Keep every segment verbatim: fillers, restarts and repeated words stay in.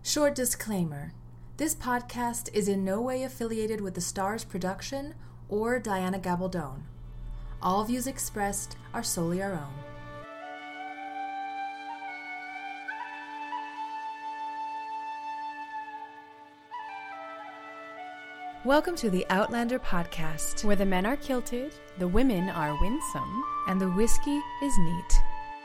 Short disclaimer. This podcast is in no way affiliated with the Stars production or Diana Gabaldon. All views expressed are solely our own. Welcome to the Outlander podcast, where the men are kilted, the women are winsome, and the whiskey is neat.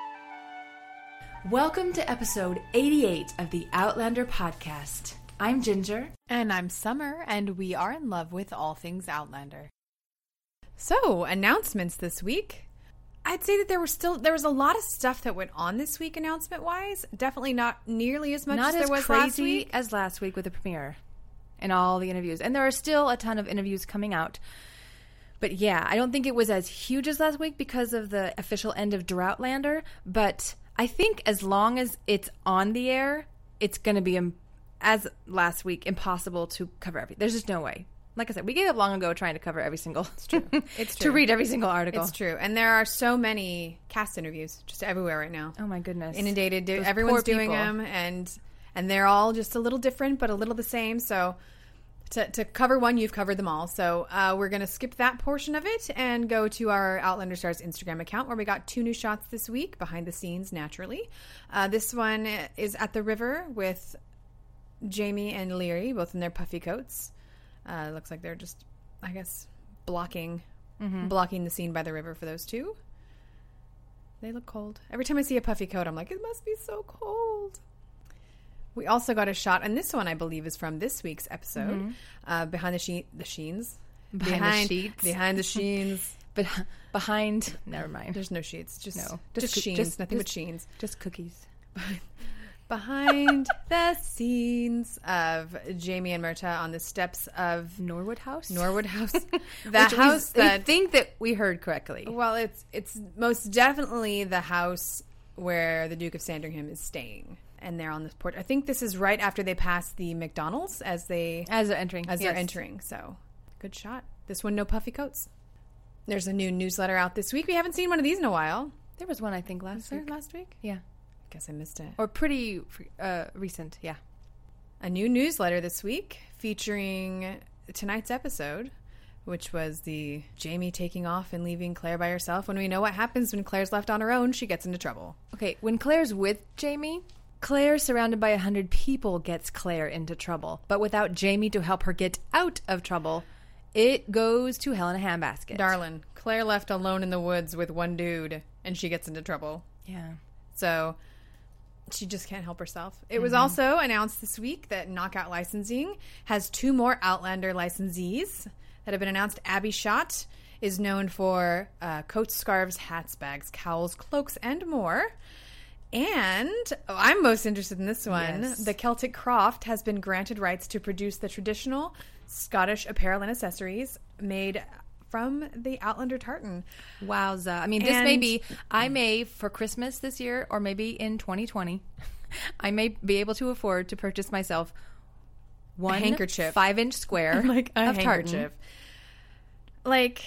Welcome to episode eighty-eight of the Outlander podcast. I'm Ginger. And I'm Summer, and we are in love with all things Outlander. So, announcements this week. I'd say that there was still there was a lot of stuff that went on this week announcement-wise. Definitely not nearly as much not as there as was crazy last week. as last week with the premiere and all the interviews. And there are still a ton of interviews coming out. But yeah, I don't think it was as huge as last week because of the official end of Droughtlander, but I think as long as it's on the air, it's going to be, um, as last week, impossible to cover everything. There's just no way. Like I said, we gave up long ago trying to cover every single... It's true. It's true. To read every single article. It's true. And there are so many cast interviews just everywhere right now. Oh my goodness. Inundated. Those Everyone's poor doing people. them, and and they're all just a little different, but a little the same. So to, to cover one, you've covered them all. So uh, we're going to skip that portion of it and go to our Outlander Stars Instagram account, where we got two new shots this week, behind the scenes, naturally. Uh, this one is at the river with Jamie and Leary, both in their puffy coats. Uh, looks like they're just, I guess, blocking mm-hmm. blocking the scene by the river for those two. They look cold. Every time I see a puffy coat, I'm like, it must be so cold. We also got a shot, and this one, I believe, is from this week's episode, mm-hmm. uh, behind the sheen, the sheens, behind, behind the sheets, behind the sheens, but behind. Never mind. There's no sheets, just no, just, just sheens, just, nothing just, but sheens, just cookies. Behind the scenes of Jamie and Myrta on the steps of Norwood House. Norwood House, that house we, that we think that we heard correctly. Well, it's it's most definitely the house where the Duke of Sandringham is staying. And they're on this porch. I think this is right after they pass the McDonald's as they as they're entering. As yes. they're entering. So, good shot. This one, no puffy coats. There's a new newsletter out this week. We haven't seen one of these in a while. There was one, I think, last was week. There last week? Yeah. Guess I missed it. Or pretty uh, recent. Yeah. A new newsletter this week featuring tonight's episode, which was the Jamie taking off and leaving Claire by herself. When we know what happens when Claire's left on her own, she gets into trouble. Okay, when Claire's with Jamie, Claire, surrounded by a hundred people, gets Claire into trouble. But without Jamie to help her get out of trouble, it goes to hell in a handbasket. Darlin', Claire left alone in the woods with one dude, and she gets into trouble. Yeah. So she just can't help herself. It mm-hmm. was also announced this week that Knockout Licensing has two more Outlander licensees that have been announced. Abby Schott is known for uh, coats, scarves, hats, bags, cowls, cloaks, and more. And oh, I'm most interested in this one. Yes. The Celtic Croft has been granted rights to produce the traditional Scottish apparel and accessories made from the Outlander tartan. Wowza. I mean, this and, may be, I may, for Christmas this year, or maybe in twenty twenty, I may be able to afford to purchase myself one a handkerchief. five-inch square like a of handkerchief. tartan. Like,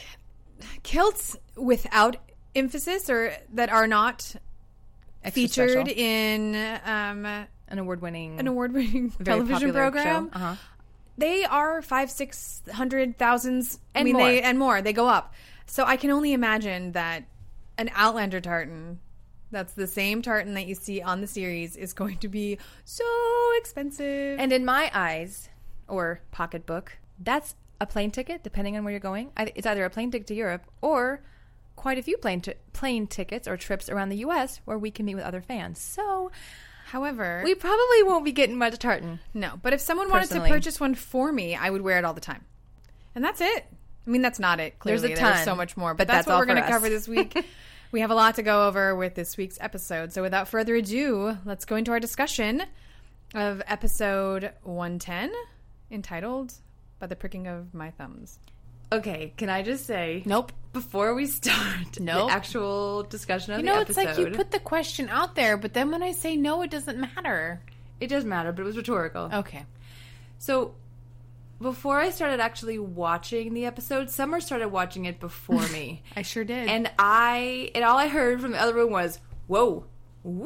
kilts without emphasis, or that are not Extra featured special. in um, an award-winning an award-winning television program. Uh-huh. They are five, six hundred thousands, and I mean, more, they, and more. They go up. So I can only imagine that an Outlander tartan, that's the same tartan that you see on the series, is going to be so expensive. And in my eyes, or pocketbook, that's a plane ticket, depending on where you're going. It's either a plane ticket to Europe or quite a few plane t- plane tickets or trips around the U S where we can meet with other fans. So, however, we probably won't be getting much tartan. No, but if someone Personally. wanted to purchase one for me, I would wear it all the time. And that's it. I mean, that's not it. Clearly, there's a ton. There's so much more, but, but that's, that's what all we're going for to us. cover this week. We have a lot to go over with this week's episode. So without further ado, let's go into our discussion of episode one ten, entitled "By the Pricking of My Thumbs." Okay, can I just say, nope. Before we start nope. the actual discussion of you the know, episode. it's like you put the question out there, but then when I say no, it doesn't matter. It does matter, but it was rhetorical. Okay. So, before I started actually watching the episode, Summer started watching it before me. I sure did. And I, and all I heard from the other room was, whoa, whoa,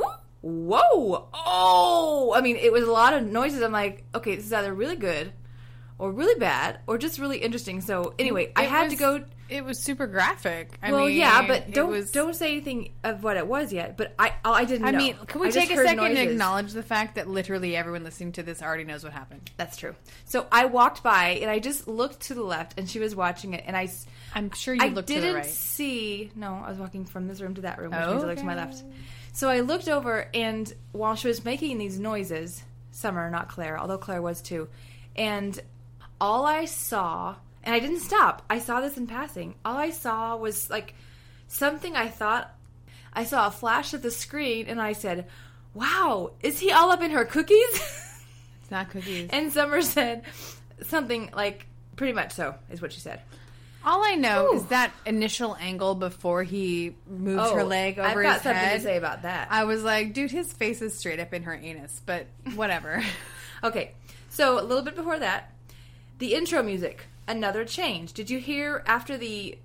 whoa, oh. I mean, it was a lot of noises. I'm like, okay, this is either really good or really bad or just really interesting. So anyway, I It had was- to go... It was super graphic. I well, mean, yeah, but it don't was- don't say anything of what it was yet. But I I didn't I know. mean, can we I just take a heard second and noises. acknowledge the fact that literally everyone listening to this already knows what happened? That's true. So I walked by and I just looked to the left and she was watching it and I... s- I'm sure you I looked didn't to the right. see... No, I was walking from this room to that room, which Oh, means I looked to my left. So I looked over and while she was making these noises, Summer, not Claire, although Claire was too, and all I saw... And I didn't stop. I saw this in passing. All I saw was like something I thought... I saw a flash of the screen and I said, wow, is he all up in her cookies? It's not cookies. And Summer said something like, pretty much so, is what she said. All I know Ooh. is that initial angle before he moved her leg over Oh, I've got his something head. to say about that. I was like, dude, his face is straight up in her anus, but whatever. Okay, so a little bit before that, the intro music, another change. Did you hear after the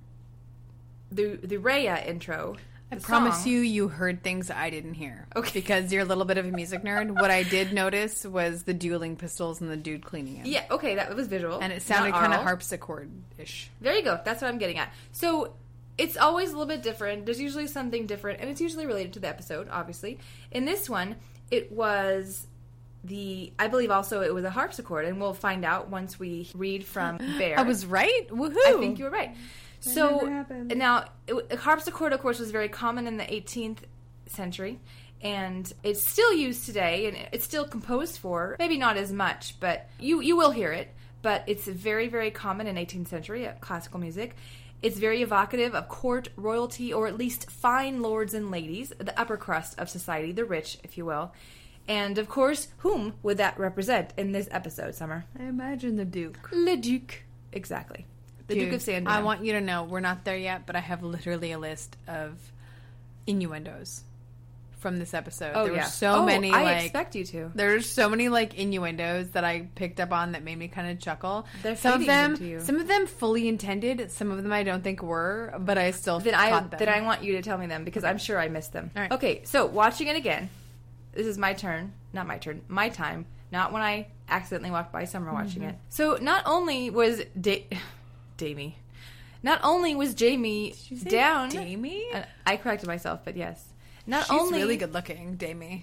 the the Raya intro? I the promise song- you, you heard things I didn't hear. Okay. Because you're a little bit of a music nerd. What I did notice was the dueling pistols and the dude cleaning it. Yeah, okay, that was visual. And it sounded not kind of aural. harpsichord-ish. There you go. That's what I'm getting at. So it's always a little bit different. There's usually something different, and it's usually related to the episode, obviously. In this one, it was the, I believe also it was a harpsichord, and we'll find out once we read from Bear. I was right? Woohoo! I think you were right. So never happened. now, it, harpsichord, of course, was very common in the eighteenth century, and it's still used today, and it's still composed for. Maybe not as much, but you you will hear it. But it's very, very common in eighteenth century uh, classical music. It's very evocative of court, royalty, or at least fine lords and ladies, the upper crust of society, the rich, if you will. And, of course, whom would that represent in this episode, Summer? I imagine the Duke. Le Duc. Exactly. The Dude, Duke of Sandown. I want you to know, we're not there yet, but I have literally a list of innuendos from this episode. Oh, there yeah. were so oh, many, I like... expect you to. There's so many like innuendos that I picked up on that made me kind of chuckle. They're some of feeding them, into you. some of them fully intended. Some of them I don't think were, but I still Then I caught them. then I want you to tell me them because I'm sure I missed them. All right. Okay, so watching it again. This is my turn, not my turn, my time. Not when I accidentally walked by Summer watching Mm-hmm. it. So not only was da- Damie, not only was Jamie Did you say down. Damie? Uh, I corrected myself, but yes. Not She's only really good looking, Damie.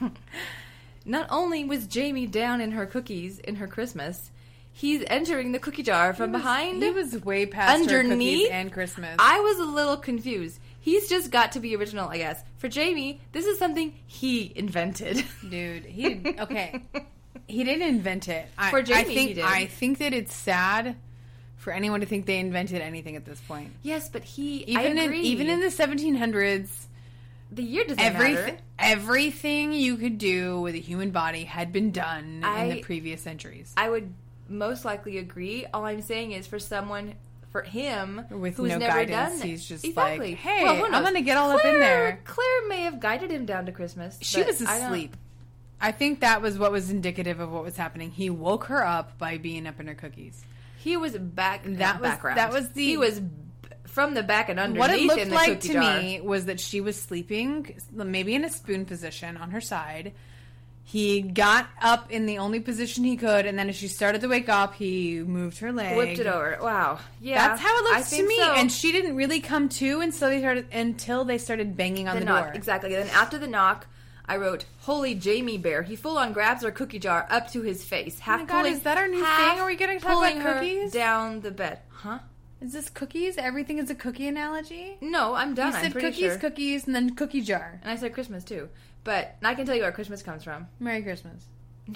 Not only was Jamie down in her cookies in her Christmas, he's entering the cookie jar from He was- behind. He was way past underneath her cookies and Christmas. I was a little confused. He's just got to be original, I guess. For Jamie, this is something he invented. Dude, he okay. He didn't invent it. I, For Jamie, I think he did. I think that it's sad for anyone to think they invented anything at this point. Yes, but he Even I in agree. even in the seventeen hundreds, the year doesn't everything matter. everything you could do with a human body had been done in I- the previous centuries. I would most likely agree. All I'm saying is for someone, for him, With who's no never guidance, done he's just exactly. like, "Hey, Well, who I'm knows? gonna get all up in Claire- there." Claire may have guided him down to Christmas. She but was I don't- asleep. I think that was what was indicative of what was happening. He woke her up by being up in her cookies. He was back. That That was- background. that was the- He was b- from the back and underneath. What it looked in the like cookie to jar. me was that she was sleeping, maybe in a spoon position on her side. He got up in the only position he could, and then as she started to wake up, he moved her leg, whipped it over. Wow. Yeah, That's how it I looks to think me. so. And she didn't really come to until they started until they started banging on the, the, knock, door. exactly. Then after the knock, I wrote, "Holy Jamie Bear!" He full on grabs her cookie jar up to his face, half Oh my God, pulling. is that our new half thing? Are we gonna talk pulling about her cookies? down the bed? Huh? Is this cookies? Everything is a cookie analogy. No, I'm done. You I'm said pretty cookies, sure. cookies, and then cookie jar. And I said Christmas too, but I can tell you where Christmas comes from. Merry Christmas.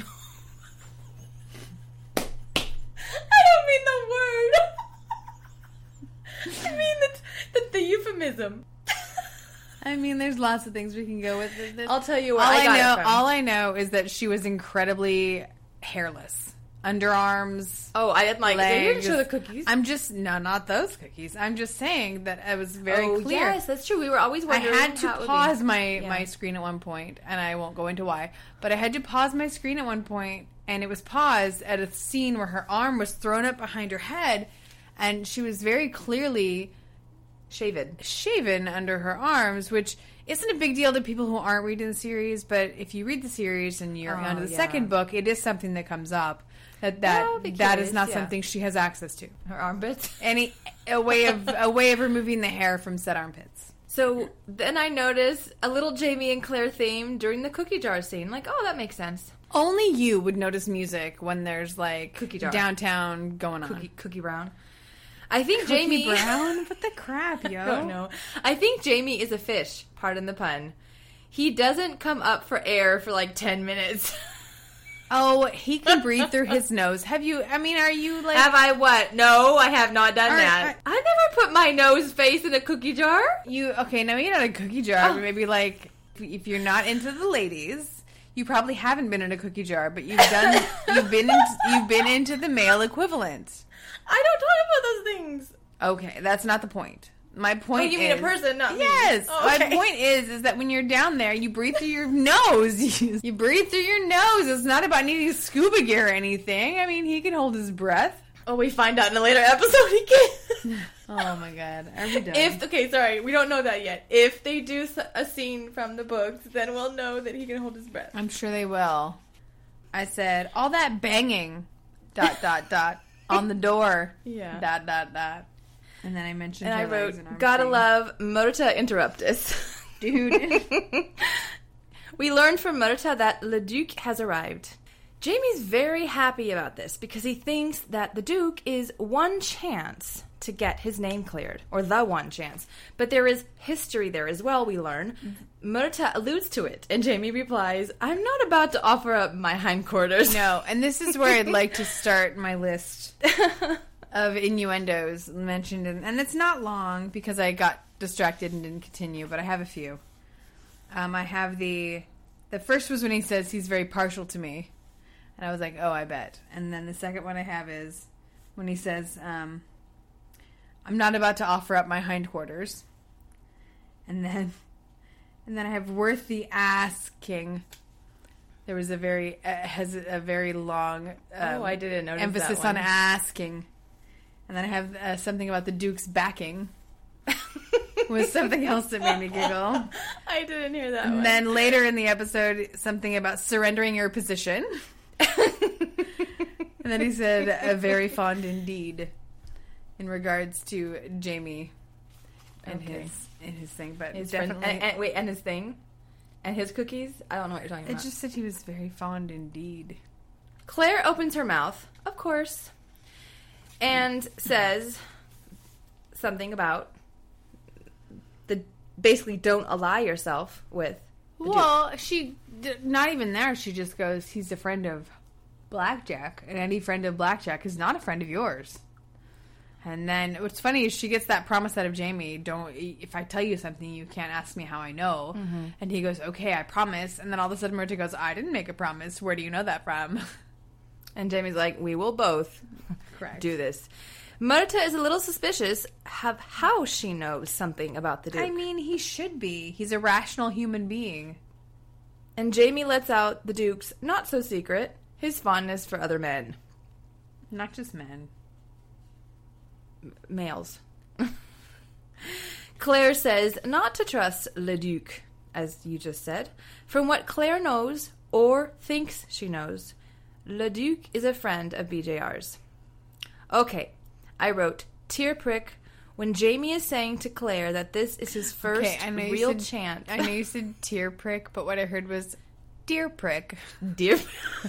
I don't mean the word. I mean the, the, the euphemism. I mean, there's lots of things we can go with. There's- I'll tell you where all I I, got know, it from. all I know is that she was incredibly hairless, underarms. Oh, I didn't like. They didn't legs. show the cookies. I'm just no, not those cookies. I'm just saying that it was very oh, clear. yes, that's true. We were always I wondering. had to how it would be. pause my Yeah. my screen at one point, and I won't go into why. But I had to pause my screen at one point, and it was paused at a scene where her arm was thrown up behind her head, and she was very clearly shaven. shaven under her arms, which isn't a big deal to people who aren't reading the series, but if you read the series and you're Oh, onto the yeah. second book, it is something that comes up. That that, I'll be that is curious, not yeah. something she has access to. Her armpits. Any a way of a way of removing the hair from said armpits. So then I noticed a little Jamie and Claire theme during the cookie jar scene. Like, oh, that makes sense. Only you would notice music when there's like Cookie jar. downtown going on. Cookie, Cookie Brown. I think Cookie Jamie Brown? What the crap, yo? I don't know. I think Jamie is a fish. Pardon the pun. He doesn't come up for air for like ten minutes. Oh, he can breathe through his nose. Have you? I mean, are you like? Have I what? No, I have not done Are- that. I never put my nose face in a cookie jar. You okay? Now you're not a cookie jar, Oh. but maybe like if you're not into the ladies, you probably haven't been in a cookie jar, but you've done. you've been in, you've been into the male equivalent. I don't talk about those things. Okay, that's not the point. My point. Oh, you mean is, a person, not me. Yes. Oh, okay. My point is, is that when you're down there, you breathe through your nose. You, you breathe through your nose. It's not about needing scuba gear or anything. I mean, he can hold his breath. Oh, we find out in a later episode he can. Oh my god, are we done? If okay, sorry, we don't know that yet. If they do s- a scene from the books, then we'll know that he can hold his breath. I'm sure they will. I said all that banging, dot dot dot, on the door, Yeah. dot dot dot, and then I mentioned. And I her wrote, legs and arms "Gotta thing. love Murta Interruptus." dude. We learned from Murta that Le Duc has arrived. Jamie's very happy about this because he thinks that the Duke is one chance to get his name cleared, or the one chance. But there is history there as well, we learn. Murta alludes to it, and Jamie replies, "I'm not about to offer up my hindquarters." No, and this is where I'd like to start my list of innuendos mentioned, in, and it's not long because I got distracted and didn't continue, but I have a few. Um, I have the the first was when he says he's very partial to me, and I was like, oh, I bet. And then the second one I have is when he says, um, I'm not about to offer up my hindquarters, and then and then I have worth the asking. There was a very uh, has a very long um, Oh, I didn't notice emphasis that one. on asking. And then I have uh, something about the Duke's backing. Was something else that made me giggle. I didn't hear that And one. then later in the episode, something about surrendering your position. And then he said, "a very fond indeed," in regards to Jamie and Okay. his and his thing. But his friend, definitely, and, and, wait, and his thing? And his cookies? I don't know what you're talking it about. just said he was very fond indeed. Claire opens her mouth, of course, and says something about the basically don't ally yourself with the Duke. Well, she d- not even there. She just goes, "He's a friend of Blackjack, and any friend of Blackjack is not a friend of yours." And then what's funny is she gets that promise out of Jamie. Don't if I tell you something, you can't ask me how I know. Mm-hmm. And he goes, "Okay, I promise." And then all of a sudden, Murta goes, "I didn't make a promise. Where do you know that from?" And Jamie's like, we will both Correct. do this. Murta is a little suspicious of how she knows something about the Duke. I mean, he should be. He's a rational human being. And Jamie lets out the Duke's not so secret, his fondness for other men. Not just men. Males. Claire says not to trust Le Duc, as you just said. From what Claire knows, or thinks she knows, Le Duc is a friend of B J R's. Okay, I wrote, tear prick, when Jamie is saying to Claire that this is his first Okay, I know you real said- chance. I know you said tear prick, but what I heard was dear prick. Dear.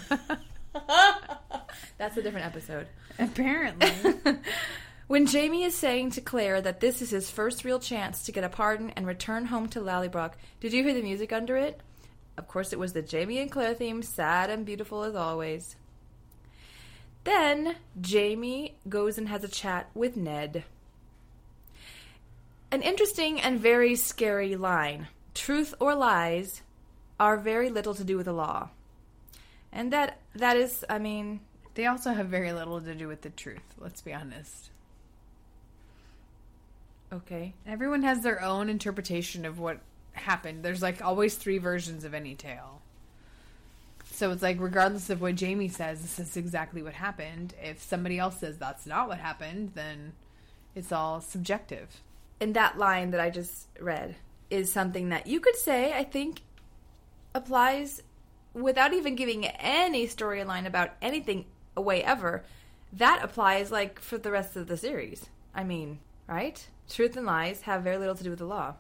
That's a different episode. Apparently. When Jamie is saying to Claire that this is his first real chance to get a pardon and return home to Lallybroch, did you hear the music under it? Of course, it was the Jamie and Claire theme, sad and beautiful as always. Then, Jamie goes and has a chat with Ned. An interesting and very scary line. Truth or lies are very little to do with the law. And that that is, I mean... They also have very little to do with the truth, let's be honest. Okay. Everyone has their own interpretation of what happened. There's like always three versions of any tale. So it's like regardless of what Jamie says, this is exactly what happened. If somebody else says that's not what happened, then it's all subjective. In that line that I just read, is something that you could say, I think, applies without even giving any storyline about anything away ever. That applies, like, for the rest of the series. I mean, right? Truth and lies have very little to do with the law.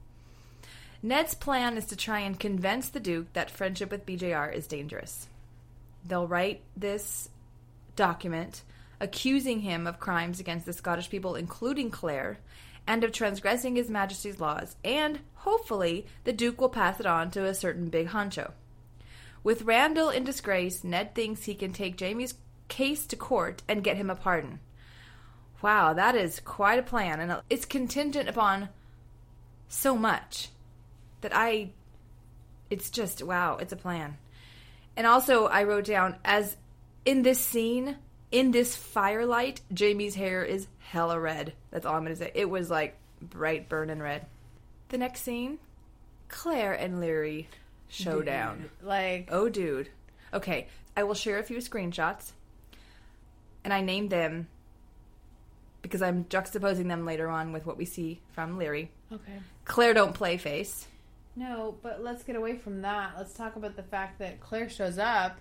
Ned's plan is to try and convince the Duke that friendship with B J R is dangerous. They'll write this document accusing him of crimes against the Scottish people, including Claire, and of transgressing His Majesty's laws, and hopefully the Duke will pass it on to a certain big honcho. With Randall in disgrace, Ned thinks he can take Jamie's case to court and get him a pardon. Wow, that is quite a plan, and it's contingent upon so much that I, it's just, wow, it's a plan. And also, I wrote down, as in this scene, in this firelight, Jamie's hair is hella red. That's all I'm going to say. It was, like, bright burning red. The next scene, Claire and Leary showdown. Dude, like, oh, dude. Okay, I will share a few screenshots, and I named them because I'm juxtaposing them later on with what we see from Leary. okay. Claire don't play face. No, but let's get away from that. Let's talk about the fact that Claire shows up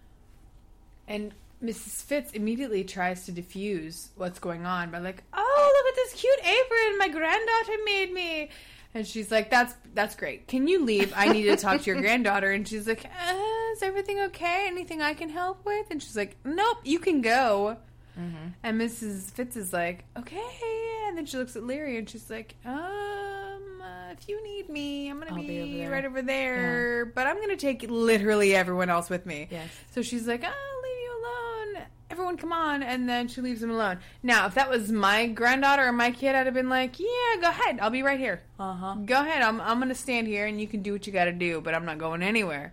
and Missus Fitz immediately tries to diffuse what's going on by like, oh, look at this cute apron my granddaughter made me. And she's like, that's that's great. Can you leave? I need to talk to your granddaughter. And she's like, uh, is everything okay? Anything I can help with? And she's like, nope, you can go. Mm-hmm. And Missus Fitz is like, okay. And then she looks at Leary and she's like, um, uh, if you need me, I'm going to be, be over there. right over there. Yeah. But I'm going to take literally everyone else with me. Yes. So she's like, I'll leave you alone. Everyone come on. And then she leaves him alone. Now, if that was my granddaughter or my kid, I'd have been like, yeah, go ahead. I'll be right here. Uh-huh. Go ahead. I'm, I'm going to stand here and you can do what you got to do, but I'm not going anywhere.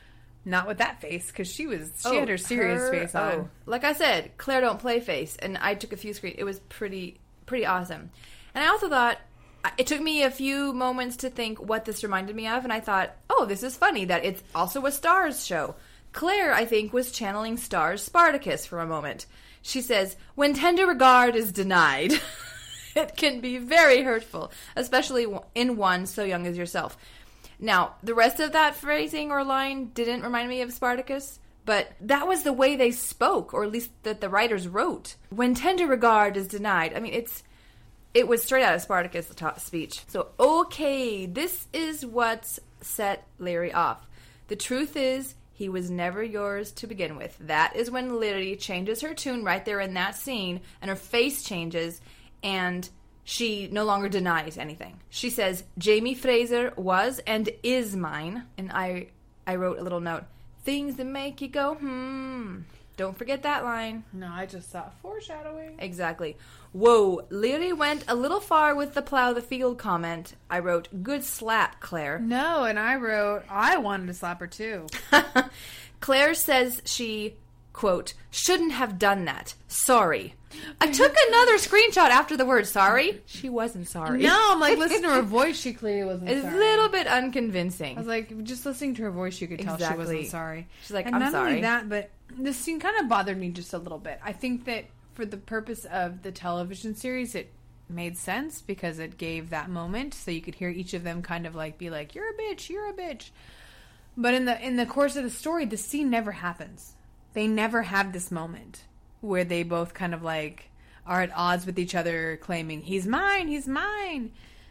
Not with that face, because she was she oh, had her serious her, face on. Oh. Like I said, Claire don't play face, and I took a few screens. It was pretty pretty awesome. And I also thought, it took me a few moments to think what this reminded me of, and I thought, oh, this is funny that it's also a Starz show. Claire, I think, was channeling Starz Spartacus for a moment. She says, when tender regard is denied, it can be very hurtful, especially in one so young as yourself. Now, the rest of that phrasing or line didn't remind me of Spartacus, but that was the way they spoke, or at least that the writers wrote. When tender regard is denied. I mean, it's it was straight out of Spartacus' speech. So, okay, this is what's set Leary off. The truth is, he was never yours to begin with. That is when Leary changes her tune right there in that scene, and her face changes, and she no longer denies anything. She says, Jamie Fraser was and is mine. And I I wrote a little note. Things that make you go, hmm. Don't forget that line. No, I just thought foreshadowing. Exactly. Whoa, Leary went a little far with the plow the field comment. I wrote, good slap, Claire. No, and I wrote, I wanted to slap her too. Claire says she, quote, shouldn't have done that. Sorry. I took another screenshot after the word sorry. She wasn't sorry. No, I'm like, listen to her voice. She clearly wasn't it's sorry. It's a little bit unconvincing. I was like, just listening to her voice, you could tell exactly. she wasn't sorry. She's like, and I'm not sorry. only that, but this scene kind of bothered me just a little bit. I think that for the purpose of the television series, it made sense because it gave that moment so you could hear each of them kind of like be like, you're a bitch, you're a bitch. But in the in the course of the story, the scene never happens. They never have this moment where they both kind of like are at odds with each other, claiming, he's mine, he's mine.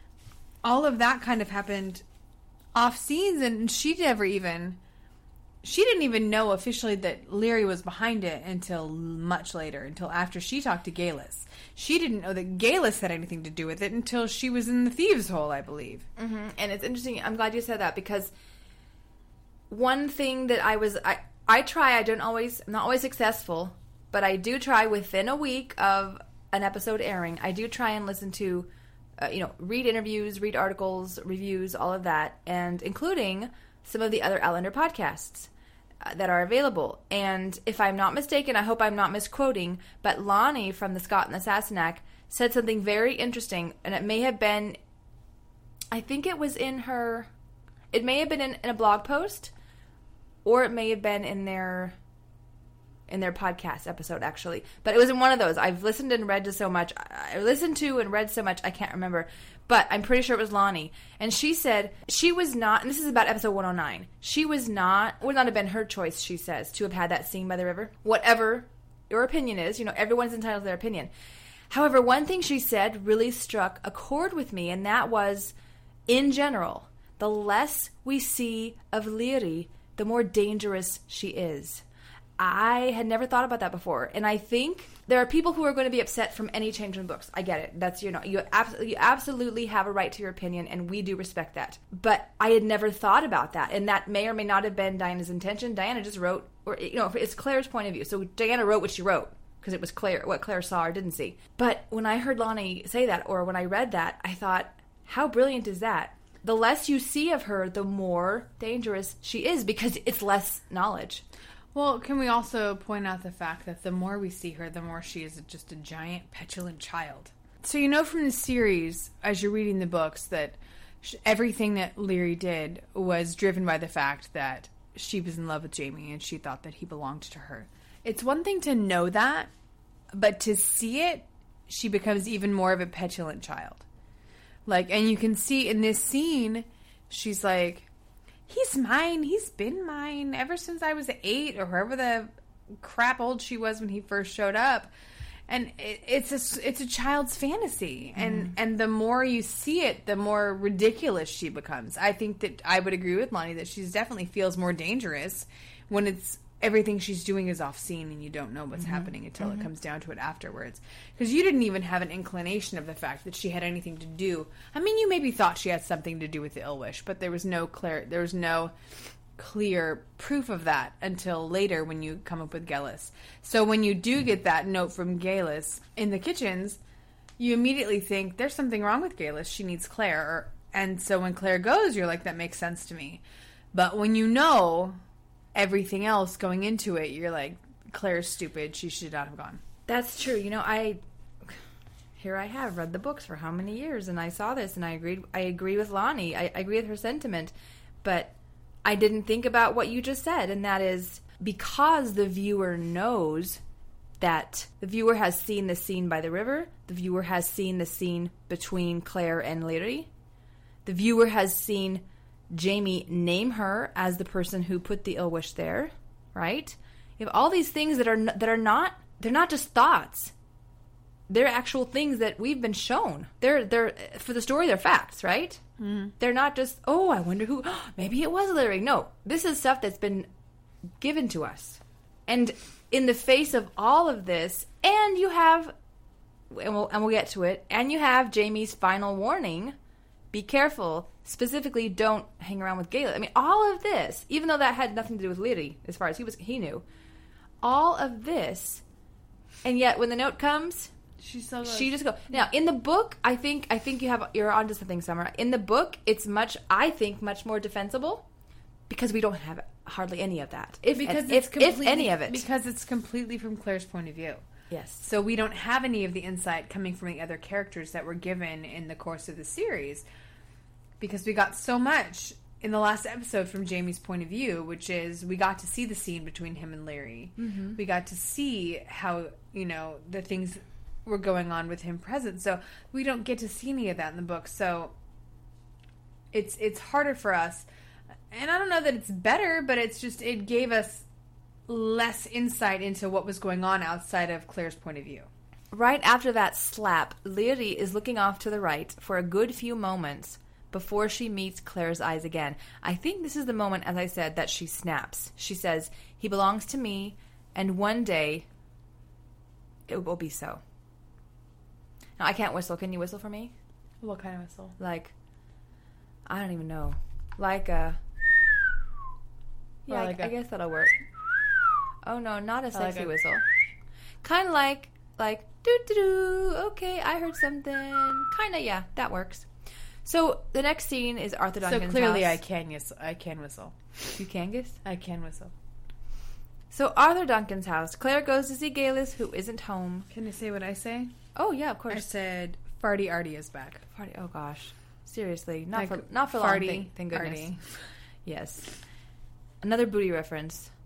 All of that kind of happened off scenes, and she never even, she didn't even know officially that Leary was behind it until much later, until after she talked to Galus. She didn't know that Galus had anything to do with it until she was in the thieves' hole, I believe. Mm-hmm. And it's interesting, I'm glad you said that, because one thing that I was, I, I try, I don't always, I'm not always successful, but I do try within a week of an episode airing, I do try and listen to, uh, you know, read interviews, read articles, reviews, all of that, and including some of the other Outlander podcasts uh, that are available. And if I'm not mistaken, I hope I'm not misquoting, but Lonnie from the Scott and the Sassenach said something very interesting, and it may have been, I think it was in her, it may have been in, in a blog post, or it may have been in their in their podcast episode, actually. But it was in one of those. I've listened and read to so much. I listened to and read so much, I can't remember. But I'm pretty sure it was Lonnie. And she said she was not, and this is about episode one oh nine, she was not, would not have been her choice, she says, to have had that scene by the river. Whatever your opinion is, you know, everyone's entitled to their opinion. However, one thing she said really struck a chord with me, and that was, in general, the less we see of Laoghaire, the more dangerous she is. I had never thought about that before, and I think there are people who are going to be upset from any change in books. I get it. That's, you know, you absolutely, you absolutely have a right to your opinion, and we do respect that. But I had never thought about that, and that may or may not have been Diana's intention. Diana just wrote, or, you know, it's Claire's point of view. So Diana wrote what she wrote because it was Claire, what Claire saw or didn't see. But when I heard Lonnie say that, or when I read that, I thought, how brilliant is that? The less you see of her, the more dangerous she is, because it's less knowledge. Well, can we also point out the fact that the more we see her, the more she is just a giant, petulant child. So you know from the series, as you're reading the books, that sh- everything that Laoghaire did was driven by the fact that she was in love with Jaime and she thought that he belonged to her. It's one thing to know that, but to see it, she becomes even more of a petulant child. Like, and you can see in this scene, she's like, he's mine. He's been mine ever since I was eight or however the crap old she was when he first showed up. And it, it's a it's a child's fantasy, and mm. and the more you see it, the more ridiculous she becomes. I think that I would agree with Lonnie that she definitely feels more dangerous when it's everything she's doing is off scene and you don't know what's mm-hmm. happening until mm-hmm. it comes down to it afterwards. Because you didn't even have an inclination of the fact that she had anything to do. I mean, you maybe thought she had something to do with the Illwish, but there was no clear, there was no clear proof of that until later when you come up with Geillis. So when you do get that note from Geillis in the kitchens, you immediately think there's something wrong with Geillis. She needs Claire. Or, and so when Claire goes, you're like, that makes sense to me. But when you know everything else going into it, you're like, Claire's stupid. She should not have gone. That's true. You know, I here I have read the books for how many years, and I saw this, and I agreed. I agree with Lonnie. I, I agree with her sentiment, but I didn't think about what you just said, and that is because the viewer knows that the viewer has seen the scene by the river, the viewer has seen the scene between Claire and Laoghaire, the viewer has seen Jaime name her as the person who put the Illwish there, right? You have all these things that are that are not they're not just thoughts. They're actual things that we've been shown. They're they're for the story. They're facts, right? Mm-hmm. They're not just, oh, I wonder who. Maybe it was Laoghaire. No, this is stuff that's been given to us, and in the face of all of this, and you have, and we'll and we'll get to it, and you have Jaime's final warning: be careful. Specifically, don't hang around with Geillis. I mean, all of this, even though that had nothing to do with Laoghaire, as far as he was, he knew, all of this, and yet when the note comes, she so she just goes. Now, in the book, I think I think you have you're onto something, Summer. In the book, it's much, I think, much more defensible because we don't have hardly any of that, if because if, it's if any of it, because it's completely from Claire's point of view. Yes. So we don't have any of the insight coming from the other characters that were given in the course of the series. Because we got so much in the last episode from Jaime's point of view, which is we got to see the scene between him and Laoghaire. Mm-hmm. We got to see how, you know, the things were going on with him present. So we don't get to see any of that in the book. So it's it's harder for us. And I don't know that it's better, but it's just, it gave us less insight into what was going on outside of Claire's point of view. Right after that slap, Laoghaire is looking off to the right for a good few moments before she meets Claire's eyes again. I think this is the moment, as I said, that she snaps. She says, he belongs to me, and one day it will be so. Now, I can't whistle. Can you whistle for me? What kind of whistle? Like, I don't even know. Like a... Yeah, like I, a... I guess that'll work. Oh, no, not a sexy like a... whistle. Kind of like, like, doo-doo-doo. Okay, I heard something. Kind of, yeah, that works. So the next scene is Arthur Duncan's house. So clearly, house. I can yes, I can whistle. You can guess? I can whistle. So Arthur Duncan's house. Claire goes to see Geillis, who isn't home. Can I say what I say? Oh yeah, of course. I said Farty Artie is back. Farty. Oh gosh, seriously, not like, for not for Farty, long. Thank, thank goodness. Artie. Yes, another booty reference.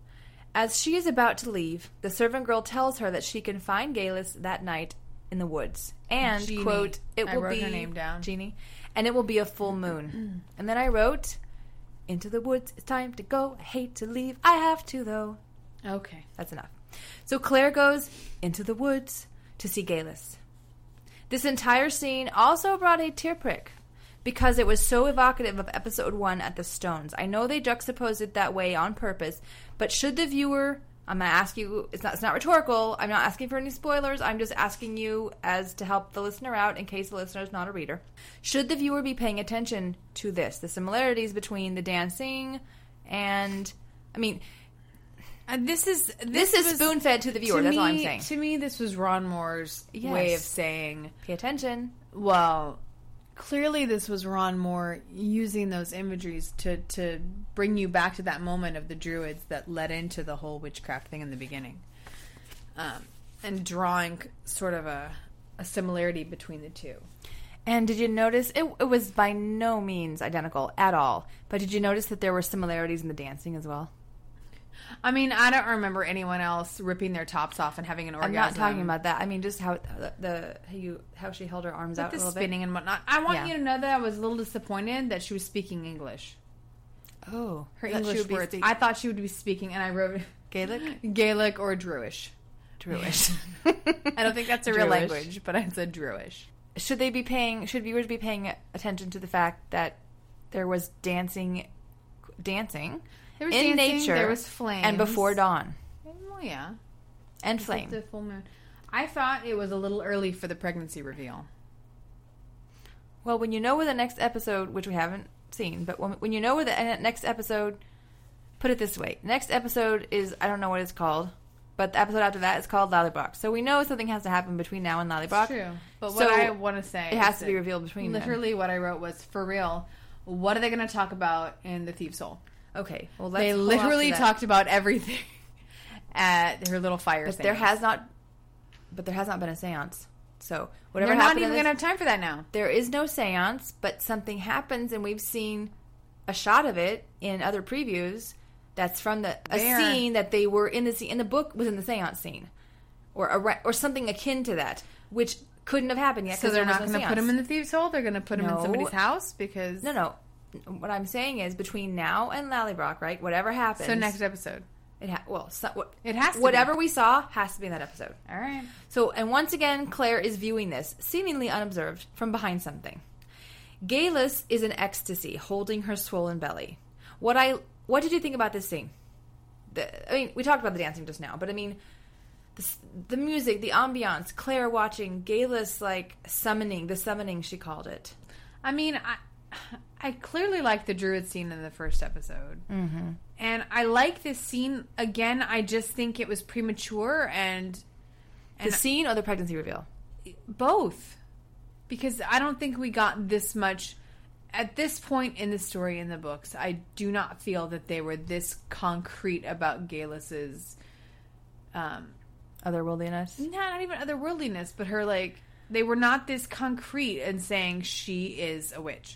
As she is about to leave, the servant girl tells her that she can find Galus that night in the woods. And, Jeannie. quote, it I will wrote be... her name down. Jeannie. And it will be a full moon. And then I wrote, into the woods, it's time to go. I hate to leave. I have to, though. Okay. That's enough. So Claire goes into the woods to see Galus. This entire scene also brought a tear prick because it was so evocative of episode one at the Stones. I know they juxtaposed it that way on purpose, but should the viewer... I'm going to ask you, it's not, it's not rhetorical, I'm not asking for any spoilers, I'm just asking you as to help the listener out in case the listener is not a reader. Should the viewer be paying attention to this, the similarities between the dancing and, I mean... Uh, this is This, this is was- spoon-fed to the viewer, to that's me, all I'm saying. To me, this was Ron Moore's Yes. way of saying, Pay attention. well, clearly this was Ron Moore using those imageries to, to bring you back to that moment of the Druids that led into the whole witchcraft thing in the beginning. Um, and drawing sort of a, a similarity between the two. And did you notice, it, it was by no means identical at all, but did you notice that there were similarities in the dancing as well? I mean, I don't remember anyone else ripping their tops off and having an orgasm. I'm not talking about that. I mean, just how the, the how you how she held her arms With out the a little spinning and whatnot. I want Yeah. you to know that I was a little disappointed that she was speaking English. bit. Oh, Her that she English would be words. speak- I thought she would be speaking, and I wrote Gaelic, Gaelic or Druish. Druish. I don't think that's a real Druish. language, but it's a Druish. Should they be paying? Should viewers be paying attention to the fact that there was dancing, dancing There was in dancing, nature, there was flames. and before dawn, Well, yeah. and Just flame. like the full moon. I thought it was a little early for the pregnancy reveal. Well, when you know where the next episode, which we haven't seen, but when, when you know where the uh, next episode, put it this way: next episode is I don't know what it's called, but the episode after that is called Lollybrock. So we know something has to happen between now and Lollybrock. True. But So what I want to say It has is to be that revealed between them. literally what I wrote was, for real, what are they going to talk about in The Thief's Soul? Okay, well, let's They hold off to literally that. talked about everything at her little fire But seance. there has not, but there has not been a séance. So whatever They're not happened, even in going this, to have time for that now. there is no séance, but something happens, and we've seen a shot of it in other previews. That's from the a There. scene that they were in the scene in the book was in the séance scene, or a, re- or something akin to that, which couldn't have happened yet. So 'cause they're there not was no going to put séance. him in the Thief's Hole? They're going to put him in No. somebody's house? Because... No, no. What I'm saying is between now and Lollybrock, right? Whatever happens. So next episode. It ha- well, so, what, It has to whatever be. we saw has to be in that episode. All right. So, and once again, Claire is viewing this, seemingly unobserved, from behind something. Galus is in ecstasy, holding her swollen belly. What I, what did you think about this scene? The, I mean, we talked about the dancing just now, but I mean, the, the music, the ambiance, Claire watching, Galus like summoning, the summoning she called it. I mean, I I clearly like the Druid scene in the first episode. Mm-hmm. And I like this scene. Again, I just think it was premature and... The and scene or the pregnancy reveal? both. Because I don't think we got this much... At this point in the story in the books, I do not feel that they were this concrete about Galus's... Um, Otherworldliness? not, not even otherworldliness, but her, like... They were not this concrete in saying she is a witch.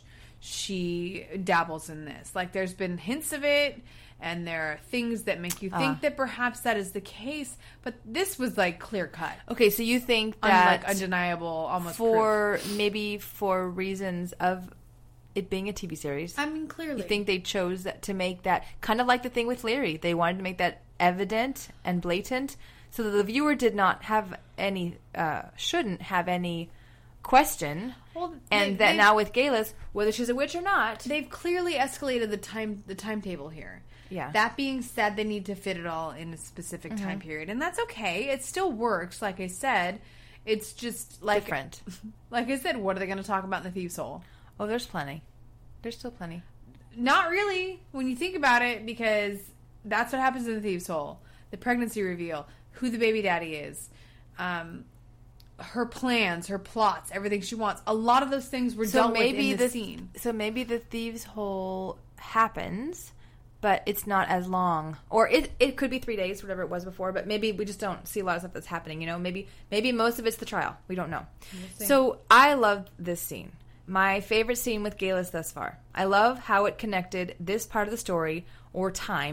She dabbles in this. Like, there's been hints of it, and there are things that make you think Ah. that perhaps that is the case, but this was, like, clear-cut. Okay, so you think that... Unlike undeniable, almost for maybe for reasons of it being a T V series. proof. I mean, clearly. You think they chose that to make that kind of like the thing with Leary. They wanted to make that evident and blatant, so that the viewer did not have any, uh, shouldn't have any question. Well, And they- that they- now with Galus, whether she's a witch or not, They've clearly escalated the time the timetable here. Yeah. That being said, they need to fit it all in a specific Mm-hmm. time period, and that's okay. It still works. Like I said, it's just like different. like I said. What are they going to talk about in the Thieves' Hole? Oh, there's plenty. There's still plenty. Not really, when you think about it, because that's what happens in the Thieves' Hole. The pregnancy reveal, who the baby daddy is, um, her plans, her plots, everything she wants. A lot of those things were So dealt maybe with in the the scene. So maybe the thieves' hole happens, but it's not as long, or it it could be three days, whatever it was before. But maybe we just don't see a lot of stuff that's happening. You know, maybe maybe most of it's the trial. We don't know. see. So I love this scene. My favorite scene with Galus thus far. I love how it connected this part of the story or time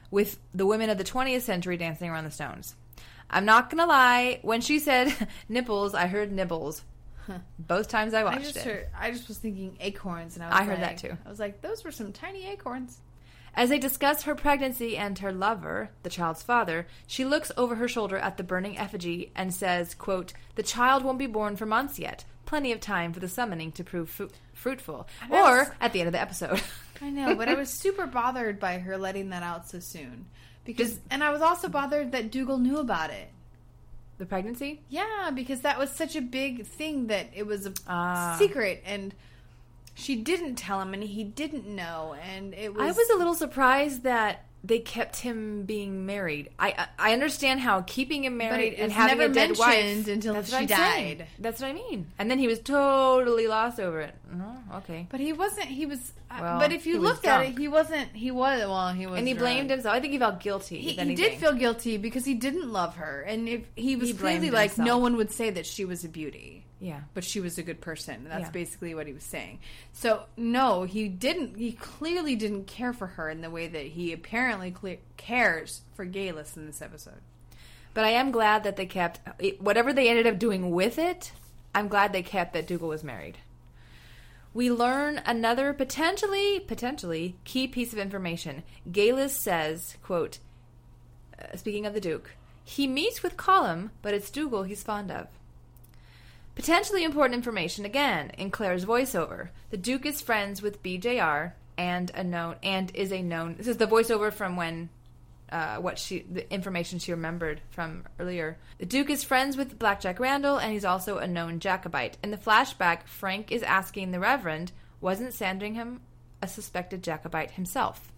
with the women of the twentieth century dancing around the stones. I'm not gonna lie, when she said nipples, I heard nibbles. Both times I watched I just it. Heard, I just was thinking acorns, and I was I heard like, that too. I was like, those were some tiny acorns. As they discuss her pregnancy and her lover, the child's father, she looks over her shoulder at the burning effigy and says, quote, "The child won't be born for months yet. Plenty of time for the summoning to prove fu- fruitful." Or was, at the end of the episode. I know, but I was super bothered by her letting that out so soon. Because, Just, and I was also bothered that Dougal knew about it. The pregnancy? Yeah, because that was such a big thing that it was a ah. secret, and she didn't tell him, and he didn't know, and it was... I was a little surprised that they kept him being married. I I understand how keeping him married and having a dead wife until that's she what I'm died. Saying. That's what I mean. And then he was totally lost over it. Oh, okay. But he wasn't. He was. Well, but if you looked at it, he wasn't. He was. Well, he was. And he drunk. blamed himself. I think he felt guilty. He, he did feel guilty because he didn't love her, and if he was he clearly like, himself. no one would say that she was a beauty. Yeah. But she was a good person. That's yeah. basically what he was saying. So, no, he didn't, he clearly didn't care for her in the way that he apparently clear, cares for Geillis in this episode. But I am glad that they kept, whatever they ended up doing with it, I'm glad they kept that Dougal was married. We learn another potentially, potentially key piece of information. Geillis says, quote, uh, speaking of the Duke, "He meets with Colum, but it's Dougal he's fond of." Potentially important information again in Claire's voiceover. The Duke is friends with B J R and a known and is a known. This is the voiceover from when uh, what she the information she remembered from earlier. The Duke is friends with Blackjack Randall, and he's also a known Jacobite. In the flashback, Frank is asking the Reverend, wasn't Sandringham a suspected Jacobite himself?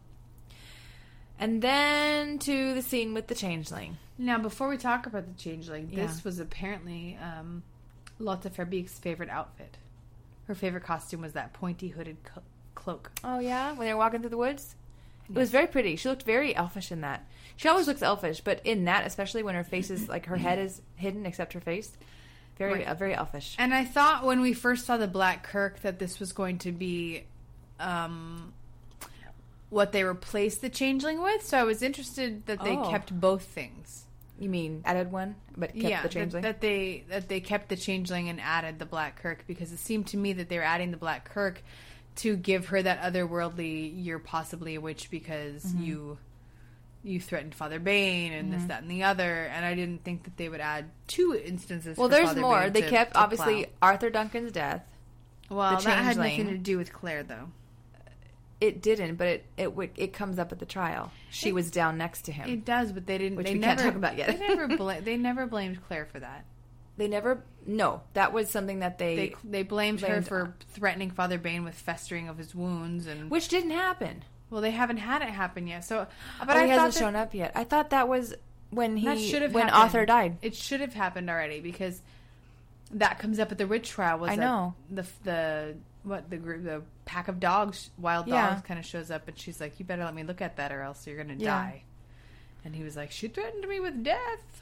And then to the scene with the Changeling. Now, before we talk about the Changeling, yeah. this was apparently um, Lotte Verbeek's favorite outfit. Her favorite costume was that pointy hooded co- cloak. Oh, yeah? When they were walking through the woods? Yes. It was very pretty. She looked very elfish in that. She always looks elfish, but in that, especially when her face is, like, her head is hidden except her face, very right. uh, very elfish. And I thought when we first saw the Black Kirk that this was going to be um, what they replaced the Changeling with, so I was interested that they oh. kept both things. You mean added one, but kept yeah, the Changeling? That, that they that they kept the Changeling and added the Black Kirk, because it seemed to me that they were adding the Black Kirk to give her that otherworldly, you're possibly a witch because mm-hmm. you you threatened Father Bane and mm-hmm. this, that, and the other, and I didn't think that they would add two instances well, for there's Father more. Bane They to, kept, to obviously, plow. Arthur Duncan's death. Well, the that had Changeling. nothing to do with Claire, though. It didn't, but it it it comes up at the trial. She it, was down next to him. It does, but they didn't. Which they we never, can't talk about yet. they never bla- they never blamed Claire for that. They never. No, that was something that they they, they blamed, blamed her for on. threatening Father Bane with festering of his wounds, and which didn't happen. Well, they haven't had it happen yet. So, but oh, I he thought hasn't that, shown up yet. I thought that was when he that should have when happened. Arthur died. It should have happened already because that comes up at the witch trial. Was I know the the what the group the pack of dogs, wild dogs, yeah. kind of shows up, and she's like, "You better let me look at that, or else you're gonna yeah. die." And he was like, "She threatened me with death."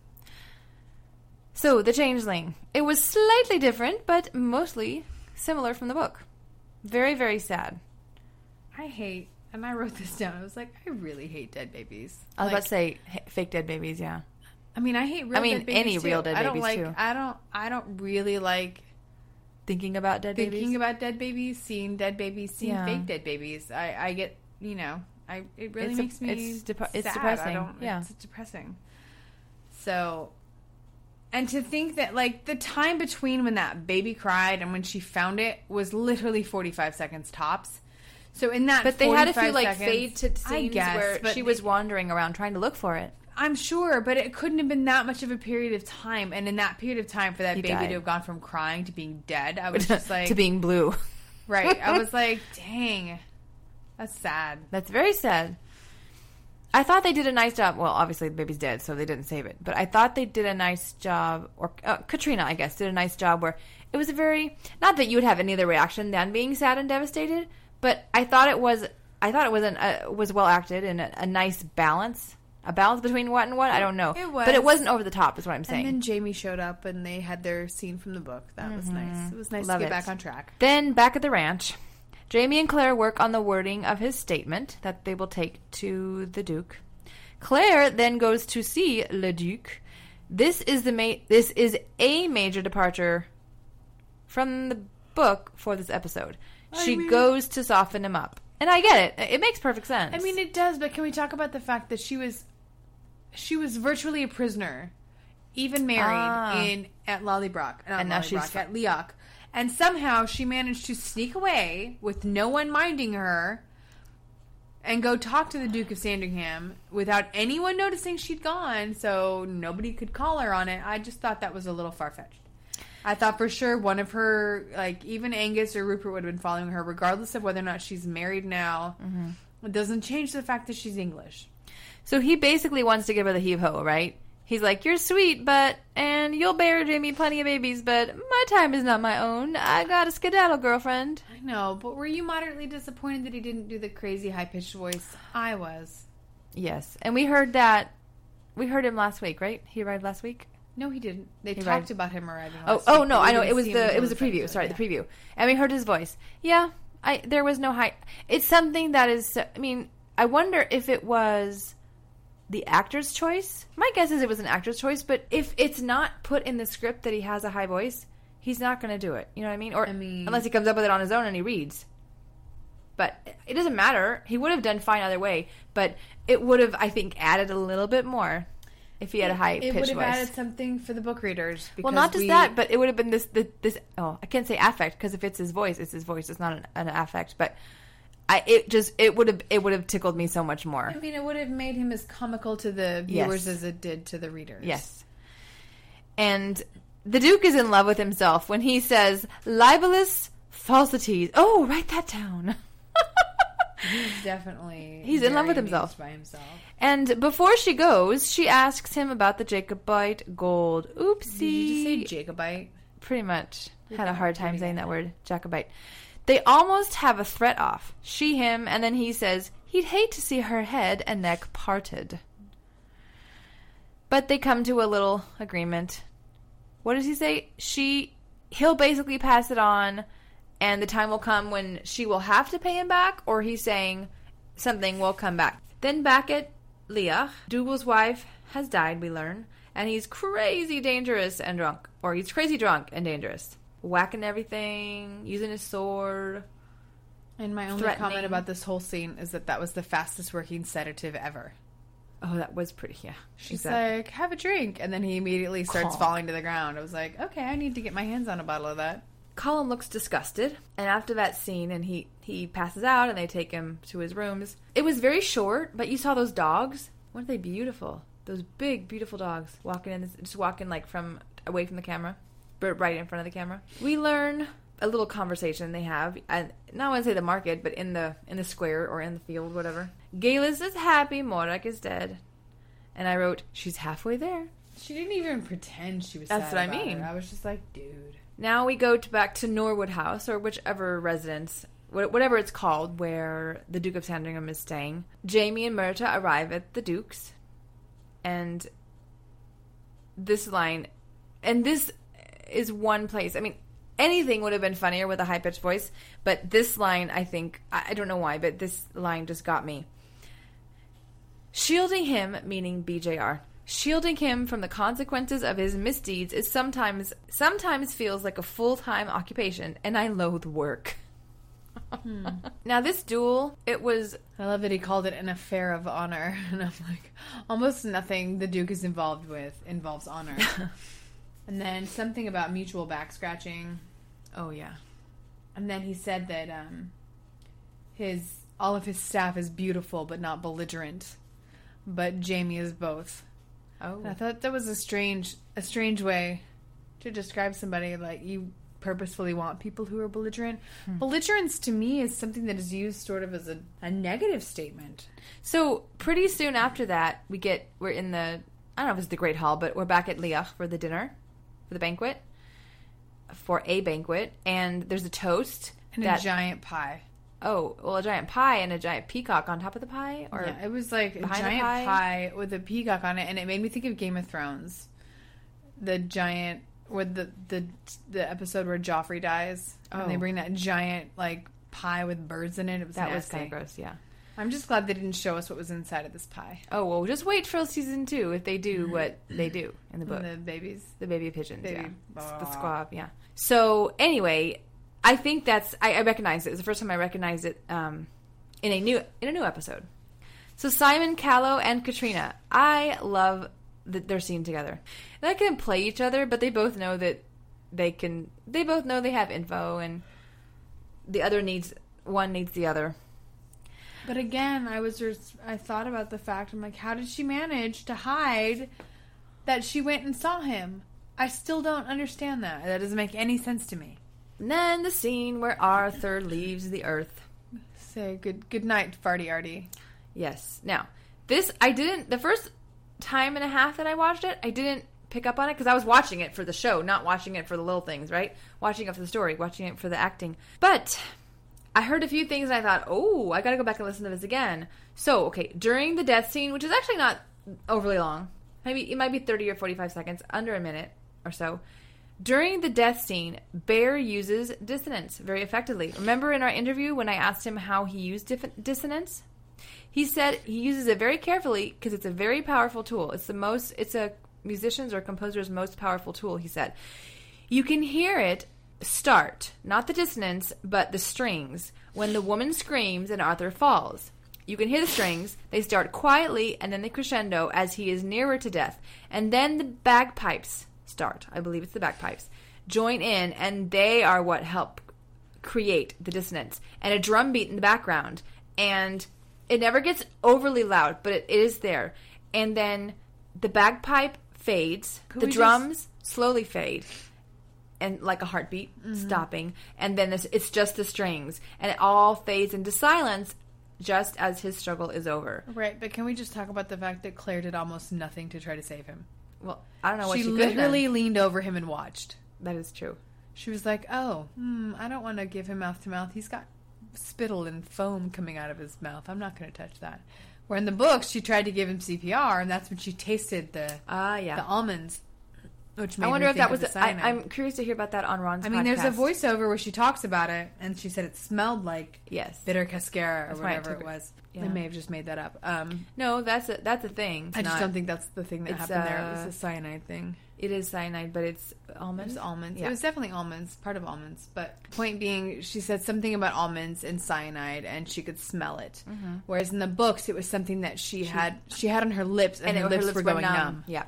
So, the Changeling. It was slightly different, but mostly similar from the book. Very, very sad. I hate, and I wrote this down, I was like, I really hate dead babies. I was like, about to say fake dead babies, yeah. I mean, I hate real I mean, dead babies, any too. real dead I don't babies, like, too. I don't, I don't really like thinking about dead thinking babies? Thinking about dead babies, seeing dead babies, seeing yeah. fake dead babies. I, I get, you know, I it really it's makes a, me it's, dep- sad. it's depressing. I don't, yeah. It's depressing. So, and to think that, like, the time between when that baby cried and when she found it was literally forty-five seconds tops. So in that But they had a few, like, seconds, fade to scenes guess, where she was wandering around trying to look for it. I'm sure, but it couldn't have been that much of a period of time. And in that period of time, for that He baby died. to have gone from crying to being dead, I was just like... to being blue. Right. I was like, dang. That's sad. That's very sad. I thought they did a nice job. Well, obviously the baby's dead, so they didn't save it. But I thought they did a nice job, or uh, Katrina, I guess, did a nice job where it was a very... Not that you would have any other reaction than being sad and devastated, but I thought it was... I thought it was an, uh, was well acted and a, a nice balance. A balance between what and what? I don't know. It was. But it wasn't over the top, is what I'm saying. And then Jamie showed up and they had their scene from the book. That mm-hmm. was nice. It was nice Love to get it. back on track. Then, back at the ranch, Jamie and Claire work on the wording of his statement that they will take to the Duke. Claire then goes to see Le Duc. This is the ma- This is a major departure from the book for this episode. She I mean, goes to soften him up. And I get it. It makes perfect sense. I mean, it does, but can we talk about the fact that she was she was virtually a prisoner, even married ah. in at Lollybrock, not and now she's f- at Leoch. And somehow she managed to sneak away with no one minding her and go talk to the Duke of Sandringham without anyone noticing she'd gone, so nobody could call her on it. I just thought that was a little far-fetched. I thought for sure one of her, like, even Angus or Rupert would have been following her, regardless of whether or not she's married now. Mm-hmm. It doesn't change the fact that she's English. So he basically wants to give her the heave-ho, right? He's like, you're sweet, but, and you'll bear Jamie plenty of babies, but my time is not my own. I got a skedaddle, girlfriend. I know, but were you moderately disappointed that he didn't do the crazy high-pitched voice? I was. Yes, and we heard that, we heard him last week, right? He arrived last week? No, he didn't. They he talked arrived. about him arriving last oh, week. Oh, no, I know. It was the it was the preview. Sorry, yeah. the preview. And we heard his voice. Yeah, I there was no high. It's something that is, I mean, I wonder if it was the actor's choice. My guess is it was an actor's choice, but if it's not put in the script that he has a high voice, he's not going to do it. You know what I mean? Or I mean, unless he comes up with it on his own and he reads. But it doesn't matter. He would have done fine either way, but it would have, I think, added a little bit more. If he had a high pitch voice. It would have added something for the book readers. Well, not just we... that, but it would have been this, this, this oh, I can't say affect, because if it's his voice, it's his voice. It's not an, an affect, but I, it just, it would have, it would have tickled me so much more. I mean, it would have made him as comical to the viewers yes. as it did to the readers. Yes. And the Duke is in love with himself when he says, libelous falsities. Oh, write that down. He's definitely he's in love with himself. By himself. And before she goes, she asks him about the Jacobite gold. Oopsie. Did you just say Jacobite? Pretty much. You're Had a hard time saying that word, Jacobite. They almost have a threat off. She, him, and then he says he'd hate to see her head and neck parted. But they come to a little agreement. What does he say? She, he'll basically pass it on. And the time will come when she will have to pay him back, or he's saying something will come back. Then back at Leoch, Dougal's wife has died, we learn, and he's crazy dangerous and drunk. Or he's crazy drunk and dangerous. Whacking everything, using his sword. And my only comment about this whole scene is that that was the fastest working sedative ever. Oh, that was pretty, yeah. She's exactly. like, have a drink. And then he immediately starts oh. falling to the ground. I was like, okay, I need to get my hands on a bottle of that. Colin looks disgusted, and after that scene, and he, he passes out, and they take him to his rooms. It was very short, but you saw those dogs. Weren't they beautiful? Those big, beautiful dogs walking in, just walking like from away from the camera, but right in front of the camera. We learn a little conversation they have. I not want to say the market, but in the in the square or in the field, whatever. Galus is happy. Morag is dead, and I wrote, she's halfway there. She didn't even pretend she was. That's sad what I about mean. Her. I was just like, dude. Now we go to back to Norwood House, or whichever residence, whatever it's called, where the Duke of Sandringham is staying. Jamie and Myrta arrive at the Duke's, and this line, and this is one place, I mean, anything would have been funnier with a high-pitched voice, but this line, I think, I don't know why, but this line just got me. Shielding him, meaning B J R, shielding him from the consequences of his misdeeds is sometimes sometimes feels like a full-time occupation, and I loathe work. hmm. Now, this duel, it was... I love that he called it an affair of honor, and I'm like, almost nothing the Duke is involved with involves honor. And then something about mutual back-scratching. Oh, yeah. And then he said that um, his all of his staff is beautiful but not belligerent, but Jamie is both. Oh, and I thought that was a strange, a strange way to describe somebody. Like, you purposefully want people who are belligerent. Hmm. Belligerence to me is something that is used sort of as a, a negative statement. So pretty soon after that, we get we're in the I don't know if it's the Great Hall, but we're back at Leoch for the dinner, for the banquet, for a banquet, and there's a toast and that, a giant pie. Oh, well, a giant pie and a giant peacock on top of the pie? Or yeah, it was like a giant pie? pie with a peacock on it, and it made me think of Game of Thrones. The giant, with the, the the episode where Joffrey dies, oh. and they bring that giant, like, pie with birds in it. It was That was nasty. kind of gross, yeah. I'm just glad they didn't show us what was inside of this pie. Oh, well, just wait for season two if they do what they do in the book. And the babies. The baby pigeons, Baby- yeah. The squab, yeah. So, anyway, I think that's... I, I recognize it. It was the first time I recognized it um, in a new in a new episode. So, Simon, Callow, and Katrina. I love that they're seen together. They can play each other, but they both know that they can... They both know they have info, and the other needs... One needs the other. But again, I was just, I thought about the fact, I'm like, how did she manage to hide that she went and saw him? I still don't understand that. That doesn't make any sense to me. And then the scene where Arthur leaves the Earth. Say good good night, Farty Artie. Yes. Now, this, I didn't, the first time and a half that I watched it, I didn't pick up on it because I was watching it for the show, not watching it for the little things, right? Watching it for the story, watching it for the acting. But I heard a few things and I thought, oh, I gotta go back and listen to this again. So, okay, during the death scene, which is actually not overly long, maybe it might be thirty or forty-five seconds, under a minute or so. During the death scene, Bear uses dissonance very effectively. Remember in our interview when I asked him how he used diff- dissonance? He said he uses it very carefully because it's a very powerful tool. It's the most, it's a musician's or composer's most powerful tool, he said. You can hear it start, not the dissonance, but the strings, when the woman screams and Arthur falls. You can hear the strings. They start quietly and then they crescendo as he is nearer to death. And then the bagpipes start. I believe it's the bagpipes. Join in, and they are what help create the dissonance. And a drum beat in the background. And it never gets overly loud, but it is there. And then the bagpipe fades. Could the we drums slowly fade. And like a heartbeat, mm-hmm. stopping. And then this, it's just the strings. And it all fades into silence just as his struggle is over. Right, but can we just talk about the fact that Claire did almost nothing to try to save him? Well, I don't know what she she could have literally done. leaned over him and watched. That is true. She was like, oh, hmm, I don't want to give him mouth to mouth. He's got spittle and foam coming out of his mouth. I'm not going to touch that. Where in the books, she tried to give him C P R, and that's when she tasted the Ah, uh, yeah. the almonds. Which made I wonder her if think that was... of the A, I, cyanide. I'm curious to hear about that on Ron's I mean, podcast. there's a voiceover where she talks about it, and she said it smelled like Yes. bitter cascara or That's why I whatever took it it. was. Yeah. I may have just made that up. Um, No, that's a, that's a thing. It's I just not- don't think that's the thing that it's, happened there. It uh, was the cyanide thing. It is cyanide, but it's It almonds. was almonds. Yeah. It was definitely almonds, part of almonds. But point being, she said something about almonds and cyanide, and she could smell it. Mm-hmm. Whereas in the books, it was something that she, had she had on her lips, and, and her, it, lips her lips were going numb. Yeah.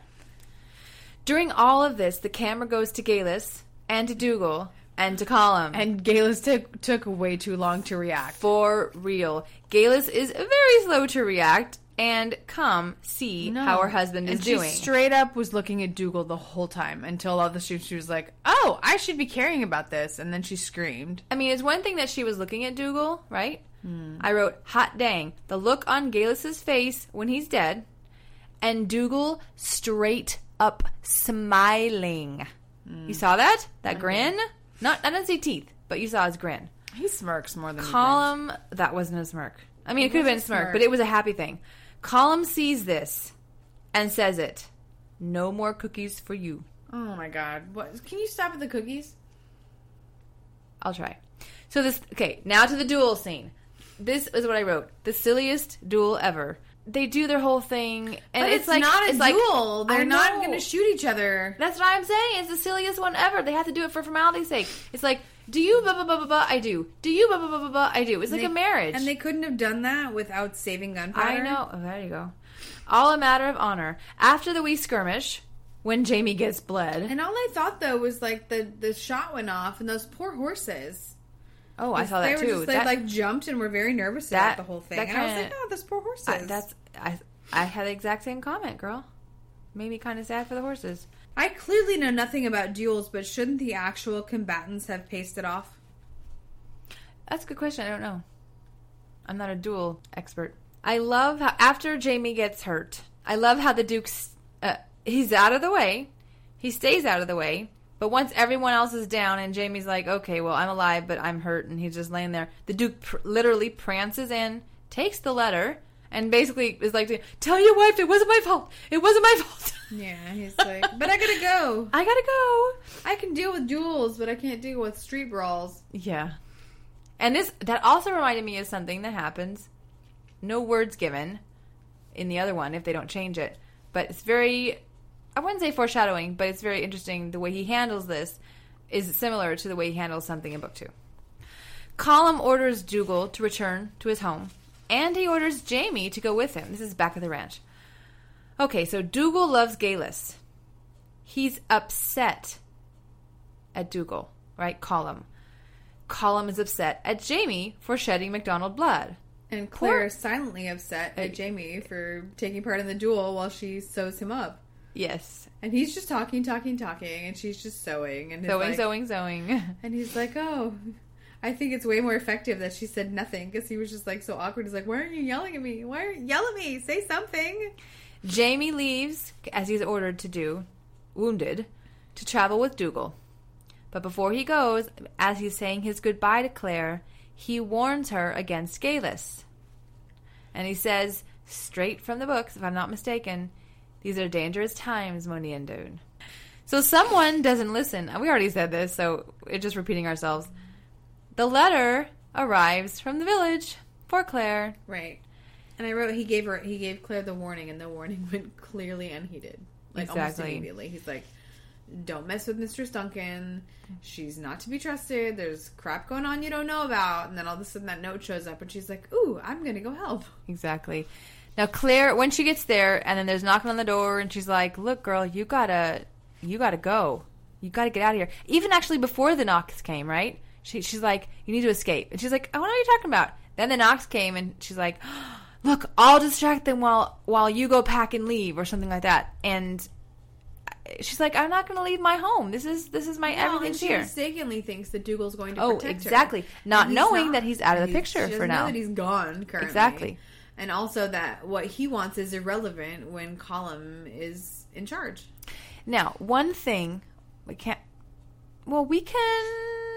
During all of this, the camera goes to Galus and to Dougal and to Colum. And Galus took took way too long to react. For real. Galus is very slow to react and come see No. how her husband and is she doing. straight up was looking at Dougal the whole time until all of a sudden she was like, "Oh, I should be caring about this," and then she screamed. I mean, it's one thing that she was looking at Dougal, right? Hmm. I wrote, hot dang, the look on Galus's face when he's dead, and Dougal straight up smiling. Hmm. You saw that? That grin? Not, I didn't see teeth, but you saw his grin. He smirks more than he grins. Colum, that wasn't a smirk. I mean, it, It could have was been a a smirk, smirk. but it was a happy thing. Colum sees this and says it. No more cookies for you. Oh my god! What? Can you stop at the cookies? I'll try. So this, okay, now to the duel scene. This is what I wrote. The silliest duel ever. They do their whole thing, and But it's, it's, like not a it's like- duel. They're I not know. going to shoot each other. That's what I'm saying. It's the silliest one ever. They have to do it for formality's sake. It's like, do you blah blah blah blah blah? I do. Do you blah blah blah blah blah? I do. It's like They- a marriage. And they couldn't have done that without saving gunpowder. I know. Oh, there you go. All a matter of honor. After the wee skirmish, when Jamie gets bled. And all I thought though was like the the shot went off, and those poor horses. Oh, I saw they that were too. Just, they that, like jumped and were very nervous that- about the whole thing. that And I was kinda- like, oh, those poor horses. I, that's I. I had the exact same comment, girl. Made me kind of sad for the horses. I clearly know nothing about duels, but shouldn't the actual combatants have paced it off? That's a good question. I don't know. I'm not a duel expert. I love how after Jamie gets hurt, I love how the Duke's uh, he's out of the way. He stays out of the way. But once everyone else is down and Jamie's like, okay, well, I'm alive, but I'm hurt, and he's just laying there, the Duke pr- literally prances in, takes the letter, and basically is like, tell your wife it wasn't my fault. It wasn't my fault. Yeah, he's like, but I gotta go. I gotta go. I can deal with duels, but I can't deal with street brawls. Yeah. And this that also reminded me of something that happens. No words given in the other one if they don't change it. But it's very, I wouldn't say foreshadowing, but it's very interesting. The way he handles this is similar to the way he handles something in book two. Colum orders Dougal to return to his home, and he orders Jamie to go with him. This is back at the ranch. Okay, so Dougal loves Galus. He's upset at Dougal, right? Colum. Colum is upset at Jamie for shedding MacDonald blood. And Claire is silently upset at Jamie for taking part in the duel while she sews him up. Yes. And he's just talking, talking, talking, and she's just sewing. And sewing, like, sewing, sewing. And he's like, oh, I think it's way more effective that she said nothing, because he was just like so awkward. He's like, why aren't you yelling at me? Why aren't you yelling at me? Say something. Jamie leaves, as he's ordered to do, wounded, to travel with Dougal. But before he goes, as he's saying his goodbye to Claire, he warns her against Galus. And he says, straight from the books, if I'm not mistaken, these are dangerous times, Moneyndoon. So someone doesn't listen. We already said this, so it's just repeating ourselves. The letter arrives from the village for Claire. Right. And I wrote, he gave her, he gave Claire the warning, and the warning went clearly unheeded. Like, exactly. Almost immediately. He's like, don't mess with Mistress Duncan. She's not to be trusted. There's crap going on you don't know about. And then all of a sudden that note shows up, and she's like, ooh, I'm going to go help. Exactly. Now, Claire, when she gets there, and then there's knocking on the door, and she's like, look, girl, you gotta, you gotta go. You gotta get out of here. Even actually before the knocks came, right? She, she's like, you need to escape. And she's like, oh, what are you talking about? Then the knocks came, and she's like, look, I'll distract them while while you go pack and leave, or something like that. And she's like, I'm not going to leave my home. This is this is my no, everything's and she here. mistakenly thinks that Dougal's going to oh, protect exactly. her. Not knowing not. that he's out of the He's, picture she for doesn't now. know that he's gone currently. Exactly. And also that what he wants is irrelevant when Colum is in charge. Now, one thing we can't. Well, we can.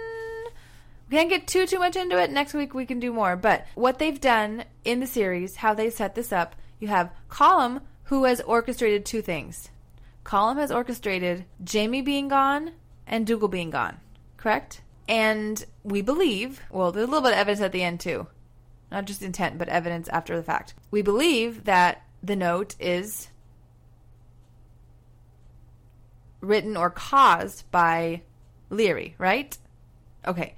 We can't get too too much into it. Next week we can do more. But what they've done in the series, how they set this up, you have Colum, who has orchestrated two things. Colum has orchestrated Jamie being gone and Dougal being gone. Correct? And we believe, well, there's a little bit of evidence at the end too. Not just intent, but evidence after the fact. We believe that the note is written or caused by Leary, right? Okay.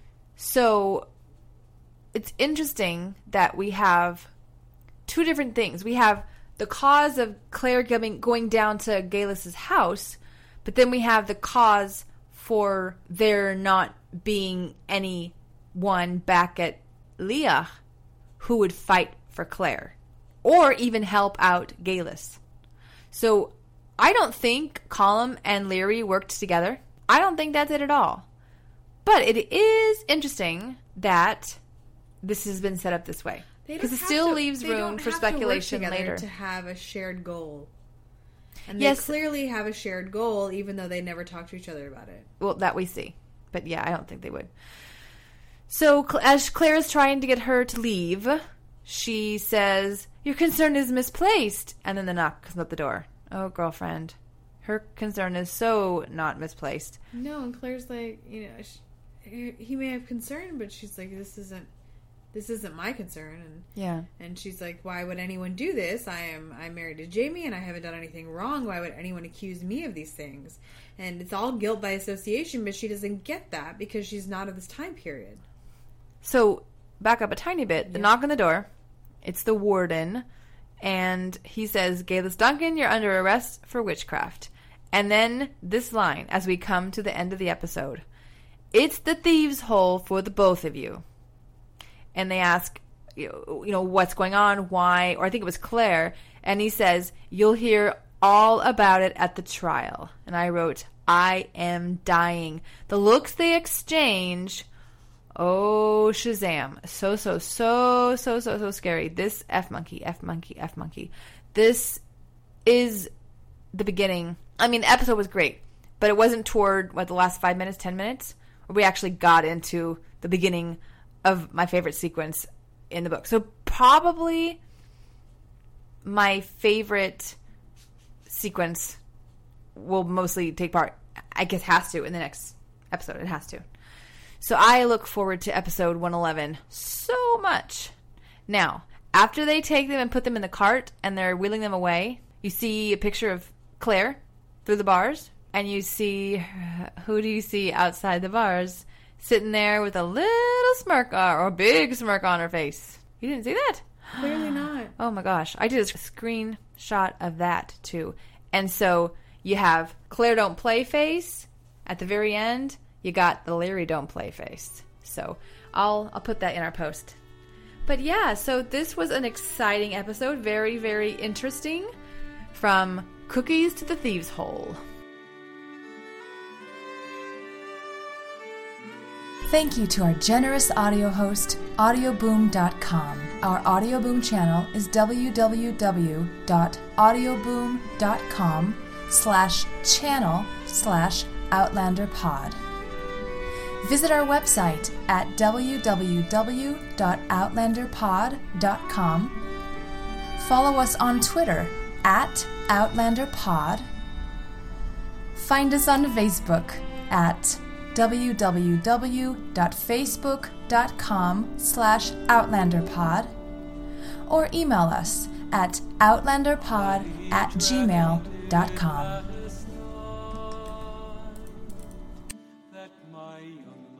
So it's interesting that we have two different things. We have the cause of Claire going, going down to Galus's house, but then we have the cause for there not being anyone back at Leah who would fight for Claire or even help out Galus. So I don't think Colum and Leary worked together. I don't think that's it at all. But it is interesting that this has been set up this way. Because it still to, leaves room for speculation to later. To have a shared goal. And yes. They clearly have a shared goal, even though they never talk to each other about it. Well, that we see. But yeah, I don't think they would. So as Claire is trying to get her to leave, she says, your concern is misplaced. And then the knock comes at the door. Oh, girlfriend. Her concern is so not misplaced. No, and Claire's like, you know, she, he may have concern, but she's like, this isn't, this isn't my concern. And yeah, and she's like, why would anyone do this? I am, I'm married to Jamie, and I haven't done anything wrong. Why would anyone accuse me of these things? And it's all guilt by association, but she doesn't get that because she's not of this time period. So back up a tiny bit. The yep. knock on the door. It's the warden, and he says, Galus Duncan, you're under arrest for witchcraft. And then this line, as we come to the end of the episode. It's the thieves' hole for the both of you. And they ask, you know, what's going on, why, or I think it was Claire. And he says, you'll hear all about it at the trial. And I wrote, I am dying. The looks they exchange, oh, Shazam. So, so, so, so, so, so scary. This F-monkey, F-monkey, F-monkey. This is the beginning. I mean, the episode was great, but it wasn't toward, what, the last five minutes, ten minutes? Where we actually got into the beginning of my favorite sequence in the book. So probably my favorite sequence will mostly take part, I guess has to, in the next episode. It has to. So I look forward to episode one eleven so much. Now, after they take them and put them in the cart and they're wheeling them away, you see a picture of Claire through the bars, and you see, who do you see outside the bars? Sitting there with a little smirk on, or a big smirk on her face. You didn't see that? Clearly not. Oh my gosh. I did a screenshot of that too. And so you have Claire don't play face. At the very end, you got the Larry don't play face. So I'll I'll put that in our post. But yeah, so this was an exciting episode. Very, very interesting. From cookies to the thieves' hole. Thank you to our generous audio host, audioboom dot com. Our Audioboom channel is www.audioboom.com slash channel slash outlanderpod. Visit our website at www dot outlanderpod dot com. Follow us on Twitter at outlanderpod. Find us on Facebook at www.facebook.com slash outlanderpod, or email us at outlanderpod at gmail.com. That my young